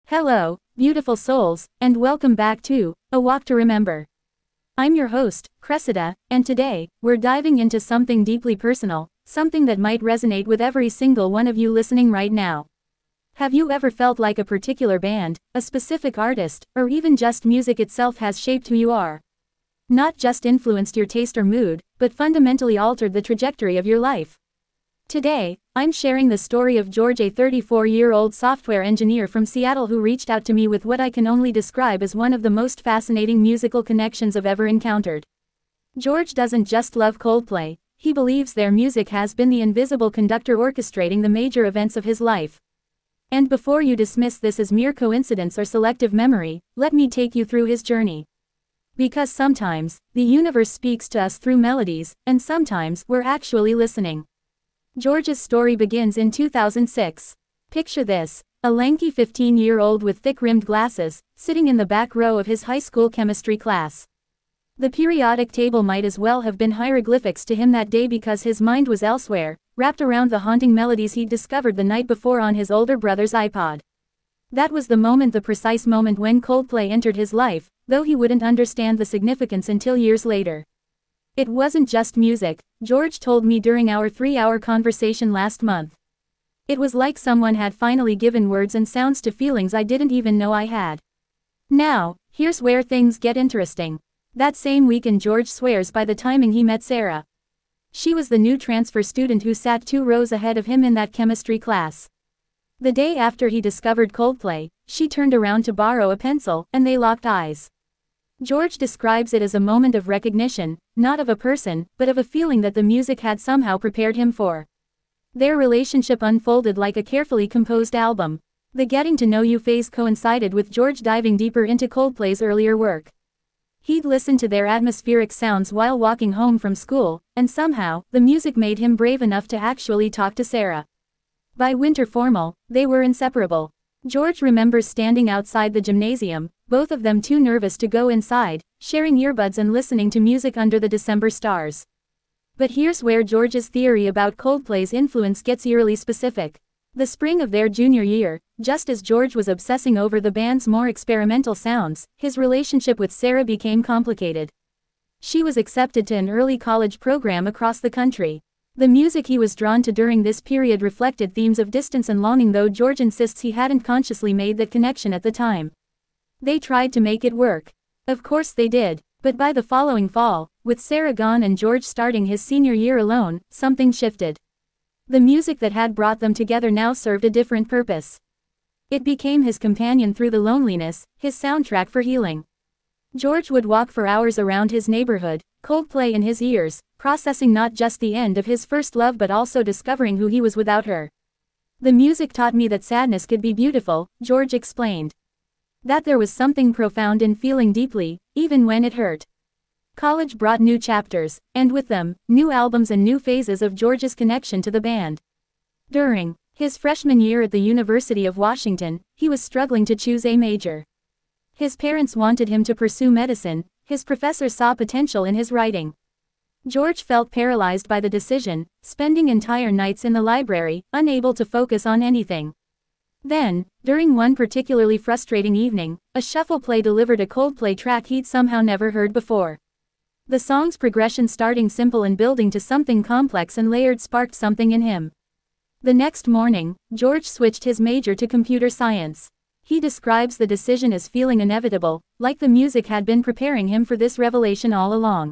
Hello, beautiful souls, and welcome back to A Walk to Remember. I'm your host, Cressida, and today, we're diving into something deeply personal, something that might resonate with every single one of you listening right now. Have you ever felt like a particular band, a specific artist, or even just music itself has shaped who you are? Not just influenced your taste or mood, but fundamentally altered the trajectory of your life. Today, I'm sharing the story of George, a 34-year-old software engineer from Seattle who reached out to me with what I can only describe as one of the most fascinating musical connections I've ever encountered. George doesn't just love Coldplay, he believes their music has been the invisible conductor orchestrating the major events of his life. And before you dismiss this as mere coincidence or selective memory, let me take you through his journey. Because sometimes, the universe speaks to us through melodies, and sometimes, we're actually listening. George's story begins in 2006. Picture this, a lanky 15-year-old with thick-rimmed glasses, sitting in the back row of his high school chemistry class. The periodic table might as well have been hieroglyphics to him that day because his mind was elsewhere, wrapped around the haunting melodies he'd discovered the night before on his older brother's iPod. That was the precise moment when Coldplay entered his life, though he wouldn't understand the significance until years later. It wasn't just music, George told me during our 3-hour conversation last month. It was like someone had finally given words and sounds to feelings I didn't even know I had. Now, here's where things get interesting. That same weekend George swears by the timing he met Sarah. She was the new transfer student who sat 2 rows ahead of him in that chemistry class. The day after he discovered Coldplay, she turned around to borrow a pencil, and they locked eyes. George describes it as a moment of recognition, not of a person, but of a feeling that the music had somehow prepared him for. Their relationship unfolded like a carefully composed album. The getting to know you phase coincided with George diving deeper into Coldplay's earlier work. He'd listened to their atmospheric sounds while walking home from school, and somehow, the music made him brave enough to actually talk to Sarah. By winter formal, they were inseparable. George remembers standing outside the gymnasium, both of them too nervous to go inside, sharing earbuds and listening to music under the December stars. But here's where George's theory about Coldplay's influence gets eerily specific. The spring of their junior year, just as George was obsessing over the band's more experimental sounds, his relationship with Sarah became complicated. She was accepted to an early college program across the country. The music he was drawn to during this period reflected themes of distance and longing, though George insists he hadn't consciously made that connection at the time. They tried to make it work. Of course they did, but by the following fall, with Sarah gone and George starting his senior year alone, something shifted. The music that had brought them together now served a different purpose. It became his companion through the loneliness, his soundtrack for healing. George would walk for hours around his neighborhood, Coldplay in his ears, processing not just the end of his first love but also discovering who he was without her. The music taught me that sadness could be beautiful, George explained. That there was something profound in feeling deeply, even when it hurt. College brought new chapters, and with them, new albums and new phases of George's connection to the band. During his freshman year at the University of Washington, he was struggling to choose a major. His parents wanted him to pursue medicine, his professors saw potential in his writing. George felt paralyzed by the decision, spending entire nights in the library, unable to focus on anything. Then, during one particularly frustrating evening, a shuffle play delivered a Coldplay track he'd somehow never heard before. The song's progression, starting simple and building to something complex and layered, sparked something in him. The next morning, George switched his major to computer science. He describes the decision as feeling inevitable, like the music had been preparing him for this revelation all along.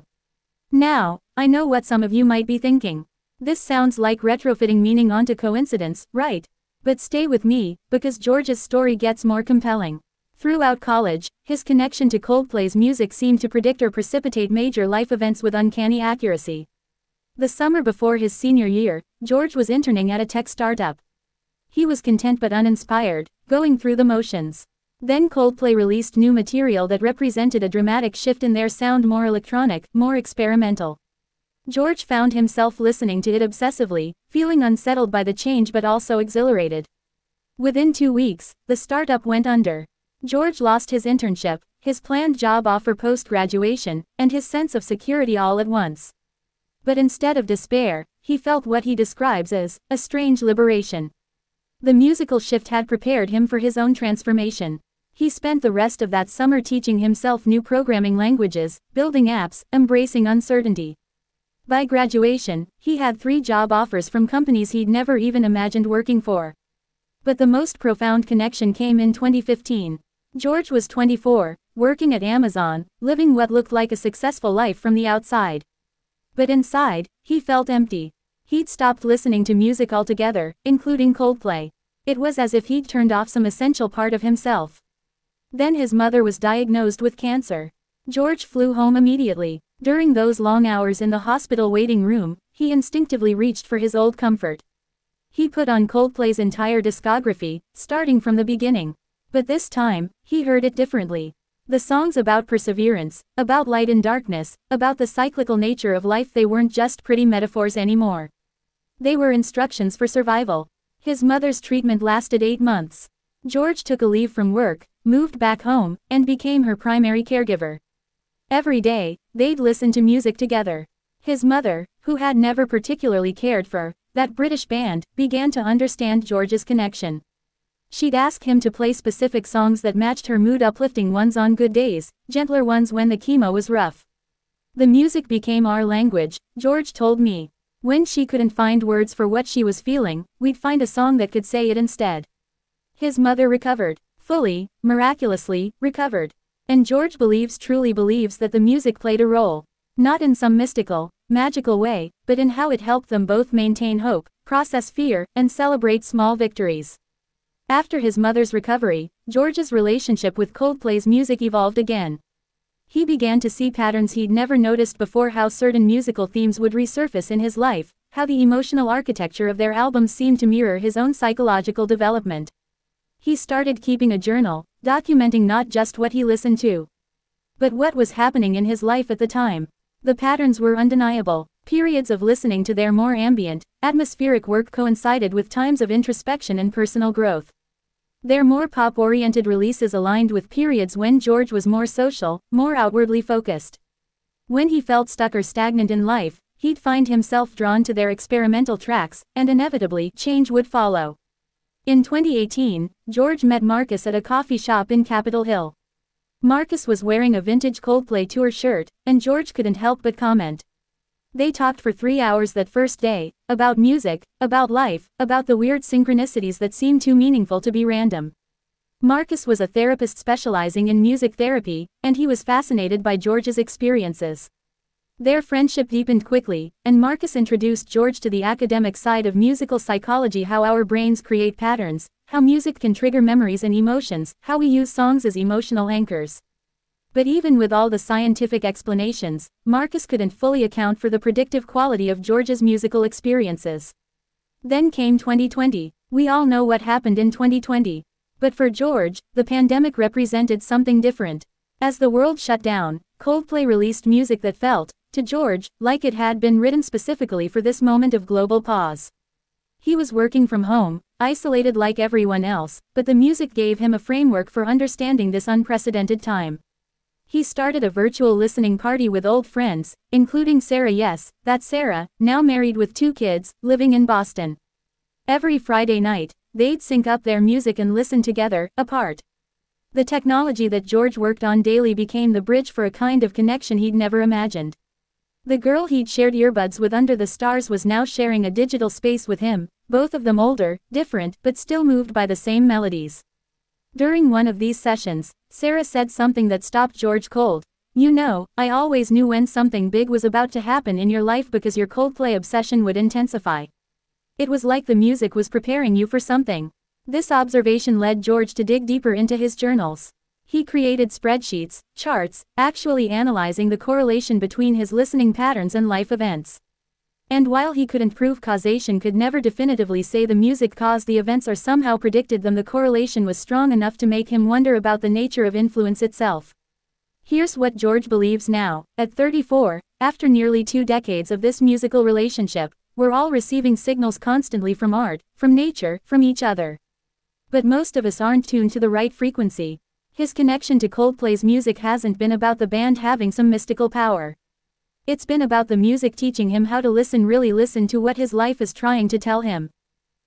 Now, I know what some of you might be thinking. This sounds like retrofitting meaning onto coincidence, right? But stay with me, because George's story gets more compelling. Throughout college, his connection to Coldplay's music seemed to predict or precipitate major life events with uncanny accuracy. The summer before his senior year, George was interning at a tech startup. He was content but uninspired, going through the motions. Then Coldplay released new material that represented a dramatic shift in their sound, more electronic, more experimental. George found himself listening to it obsessively, feeling unsettled by the change but also exhilarated. Within 2 weeks, the startup went under. George lost his internship, his planned job offer post-graduation, and his sense of security all at once. But instead of despair, he felt what he describes as a strange liberation. The musical shift had prepared him for his own transformation. He spent the rest of that summer teaching himself new programming languages, building apps, embracing uncertainty. By graduation, he had 3 job offers from companies he'd never even imagined working for. But the most profound connection came in 2015. George was 24, working at Amazon, living what looked like a successful life from the outside. But inside, he felt empty. He'd stopped listening to music altogether, including Coldplay. It was as if he'd turned off some essential part of himself. Then his mother was diagnosed with cancer. George flew home immediately. During those long hours in the hospital waiting room, he instinctively reached for his old comfort. He put on Coldplay's entire discography, starting from the beginning. But this time, he heard it differently. The songs about perseverance, about light and darkness, about the cyclical nature of life, they weren't just pretty metaphors anymore. They were instructions for survival. His mother's treatment lasted 8 months. George took a leave from work, moved back home, and became her primary caregiver. Every day, they'd listen to music together. His mother, who had never particularly cared for that British band, began to understand George's connection. She'd ask him to play specific songs that matched her mood, uplifting ones on good days, gentler ones when the chemo was rough. The music became our language, George told me. When she couldn't find words for what she was feeling, we'd find a song that could say it instead. His mother recovered. Fully, miraculously, recovered. And George truly believes that the music played a role. Not in some mystical, magical way, but in how it helped them both maintain hope, process fear, and celebrate small victories. After his mother's recovery, George's relationship with Coldplay's music evolved again. He began to see patterns he'd never noticed before, how certain musical themes would resurface in his life, how the emotional architecture of their albums seemed to mirror his own psychological development. He started keeping a journal, documenting not just what he listened to, but what was happening in his life at the time. The patterns were undeniable. Periods of listening to their more ambient, atmospheric work coincided with times of introspection and personal growth. Their more pop-oriented releases aligned with periods when George was more social, more outwardly focused. When he felt stuck or stagnant in life, he'd find himself drawn to their experimental tracks, and inevitably, change would follow. In 2018, George met Marcus at a coffee shop in Capitol Hill. Marcus was wearing a vintage Coldplay tour shirt, and George couldn't help but comment. They talked for 3 hours that first day, about music, about life, about the weird synchronicities that seemed too meaningful to be random. Marcus was a therapist specializing in music therapy, and he was fascinated by George's experiences. Their friendship deepened quickly, and Marcus introduced George to the academic side of musical psychology, how our brains create patterns, how music can trigger memories and emotions, how we use songs as emotional anchors. But even with all the scientific explanations, Marcus couldn't fully account for the predictive quality of George's musical experiences. Then came 2020. We all know what happened in 2020. But for George, the pandemic represented something different. As the world shut down, Coldplay released music that felt, to George, like it had been written specifically for this moment of global pause. He was working from home, isolated like everyone else, but the music gave him a framework for understanding this unprecedented time. He started a virtual listening party with old friends, including Sarah, yes, that's Sarah, now married with 2 kids, living in Boston. Every Friday night, they'd sync up their music and listen together, apart. The technology that George worked on daily became the bridge for a kind of connection he'd never imagined. The girl he'd shared earbuds with under the stars was now sharing a digital space with him, both of them older, different, but still moved by the same melodies. During one of these sessions, Sarah said something that stopped George cold. "You know, I always knew when something big was about to happen in your life because your Coldplay obsession would intensify. It was like the music was preparing you for something." This observation led George to dig deeper into his journals. He created spreadsheets, charts, actually analyzing the correlation between his listening patterns and life events. And while he couldn't prove causation, could never definitively say the music caused the events or somehow predicted them, the correlation was strong enough to make him wonder about the nature of influence itself. Here's what George believes now. At 34, after nearly 2 decades of this musical relationship, we're all receiving signals constantly from art, from nature, from each other. But most of us aren't tuned to the right frequency. His connection to Coldplay's music hasn't been about the band having some mystical power. It's been about the music teaching him how to really listen to what his life is trying to tell him.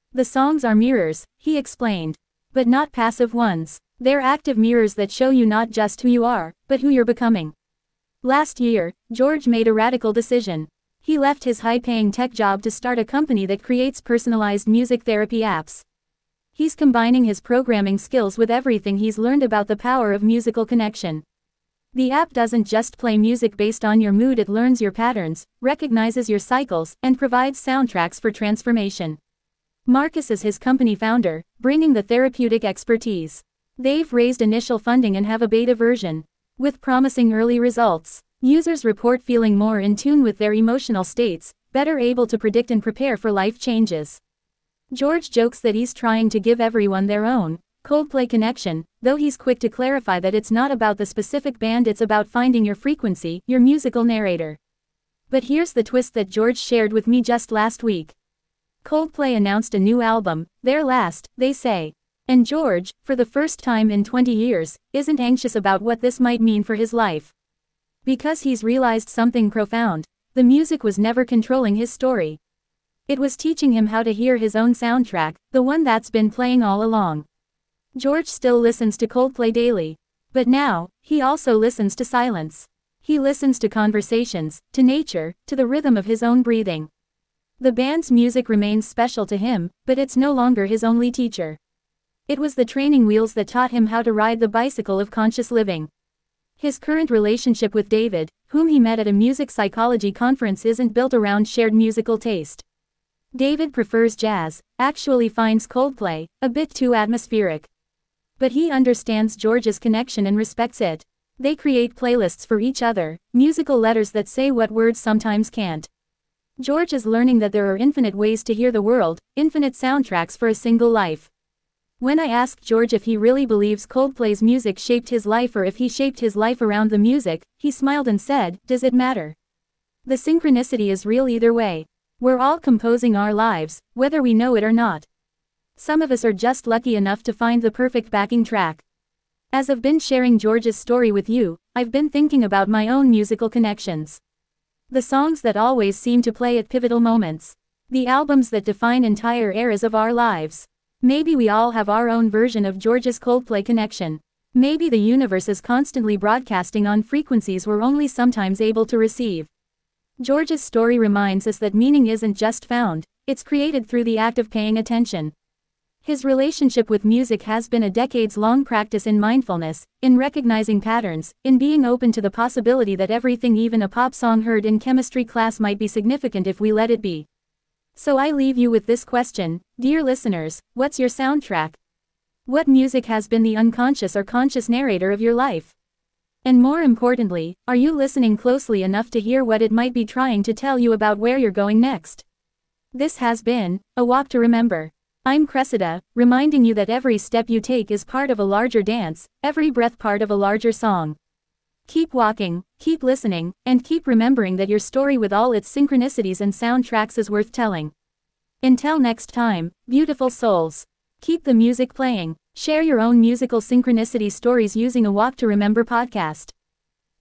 The songs are mirrors, he explained. But not passive ones. They're active mirrors that show you not just who you are, but who you're becoming. Last year, George made a radical decision. He left his high-paying tech job to start a company that creates personalized music therapy apps. He's combining his programming skills with everything he's learned about the power of musical connection. The app doesn't just play music based on your mood, it learns your patterns, recognizes your cycles, and provides soundtracks for transformation. Marcus is his company founder, bringing the therapeutic expertise. They've raised initial funding and have a beta version. With promising early results, users report feeling more in tune with their emotional states, better able to predict and prepare for life changes. George jokes that he's trying to give everyone their own Coldplay connection, though he's quick to clarify that it's not about the specific band, it's about finding your frequency, your musical narrator. But here's the twist that George shared with me just last week. Coldplay announced a new album, their last, they say. And George, for the first time in 20 years, isn't anxious about what this might mean for his life. Because he's realized something profound. The music was never controlling his story. It was teaching him how to hear his own soundtrack, the one that's been playing all along. George still listens to Coldplay daily. But now, he also listens to silence. He listens to conversations, to nature, to the rhythm of his own breathing. The band's music remains special to him, but it's no longer his only teacher. It was the training wheels that taught him how to ride the bicycle of conscious living. His current relationship with David, whom he met at a music psychology conference, isn't built around shared musical taste. David prefers jazz, actually finds Coldplay a bit too atmospheric. But he understands George's connection and respects it. They create playlists for each other, musical letters that say what words sometimes can't. George is learning that there are infinite ways to hear the world, infinite soundtracks for a single life. When I asked George if he really believes Coldplay's music shaped his life or if he shaped his life around the music, he smiled and said, "Does it matter? The synchronicity is real either way. We're all composing our lives, whether we know it or not. Some of us are just lucky enough to find the perfect backing track." As I've been sharing George's story with you, I've been thinking about my own musical connections. The songs that always seem to play at pivotal moments. The albums that define entire eras of our lives. Maybe we all have our own version of George's Coldplay connection. Maybe the universe is constantly broadcasting on frequencies we're only sometimes able to receive. George's story reminds us that meaning isn't just found, it's created through the act of paying attention. His relationship with music has been a decades-long practice in mindfulness, in recognizing patterns, in being open to the possibility that everything, even a pop song heard in chemistry class, might be significant if we let it be. So I leave you with this question, dear listeners: what's your soundtrack? What music has been the unconscious or conscious narrator of your life? And more importantly, are you listening closely enough to hear what it might be trying to tell you about where you're going next? This has been A Walk to Remember. I'm Cressida, reminding you that every step you take is part of a larger dance, every breath part of a larger song. Keep walking, keep listening, and keep remembering that your story with all its synchronicities and soundtracks is worth telling. Until next time, beautiful souls. Keep the music playing. Share your own musical synchronicity stories using A Walk to Remember podcast.